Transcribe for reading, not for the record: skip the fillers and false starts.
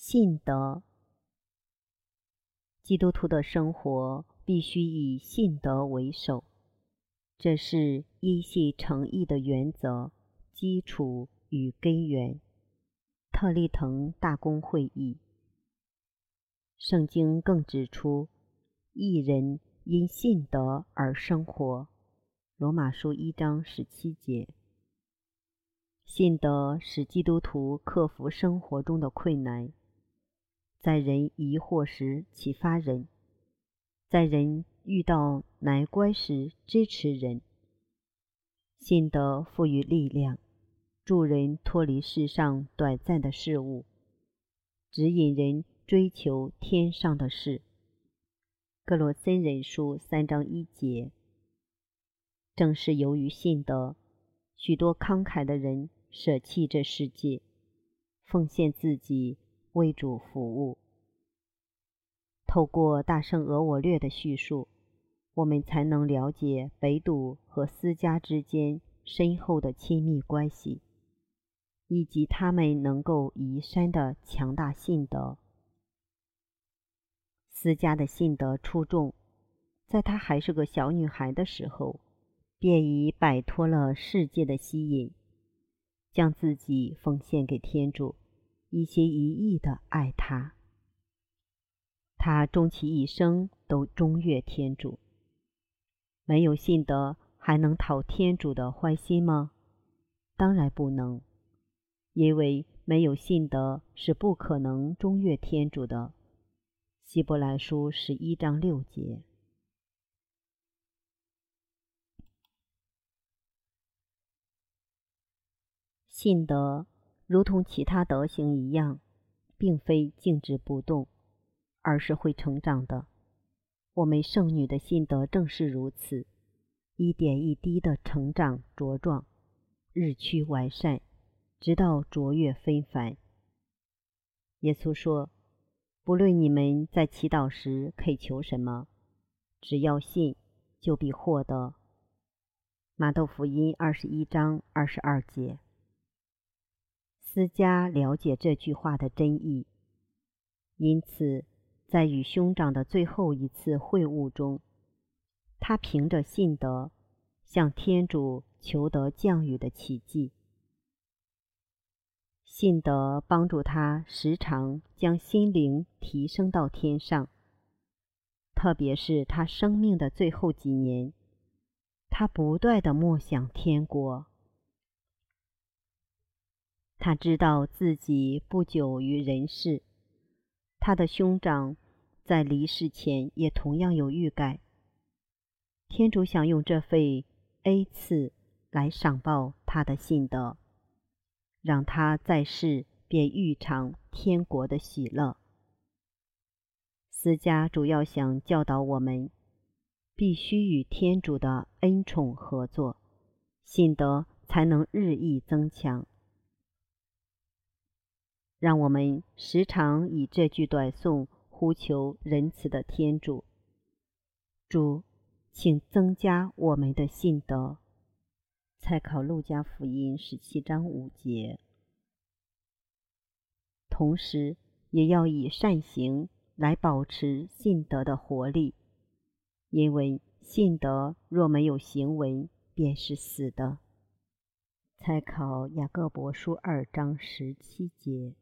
信德。基督徒的生活必须以信德为首，这是依系诚意的原则、基础与根源。特立腾大公会议。圣经更指出，义人因信德而生活。罗马书1章17节。信德使基督徒克服生活中的困难，在人疑惑时启发人，在人遇到难关时支持人。信德赋予力量，助人脱离世上短暂的事物，指引人追求天上的事。哥罗森人书3章1节。正是由于信德，许多慷慨的人舍弃这世界，奉献自己为主服务。透过大圣俄我略的叙述，我们才能了解北笃和思嘉之间深厚的亲密关系，以及他们能够移山的强大信德。思嘉的信德出众，在她还是个小女孩的时候，便已摆脱了世界的吸引，将自己奉献给天主，一心一意地爱他。他终其一生都忠悦天主。没有信德还能讨天主的欢心吗？当然不能，因为没有信德是不可能忠悦天主的。希伯来书11章6节。信德如同其他德行一样，并非静止不动，而是会成长的。我们圣女的信德正是如此，一点一滴的成长茁壮，日趋完善，直到卓越非凡。耶稣说，不论你们在祈祷时恳求什么，只要信，就必获得。马窦福音21章22节。思嘉了解这句话的真意，因此在与兄长的最后一次会晤中，他凭着信德向天主求得降雨的奇迹。信德帮助他时常将心灵提升到天上，特别是他生命的最后几年，他不断地默想天国。他知道自己不久于人世，他的兄长在离世前也同样有预感。天主想用这份恩赐来赏报他的信德，让他在世便预尝天国的喜乐。思嘉主要想教导我们，必须与天主的恩宠合作，信德才能日益增强。让我们时常以这句短颂呼求仁慈的天主：主，请增加我们的信德。参考路加福音17章5节。同时也要以善行来保持信德的活力，因为信德若没有行为，便是死的。参考雅各伯书2章17节。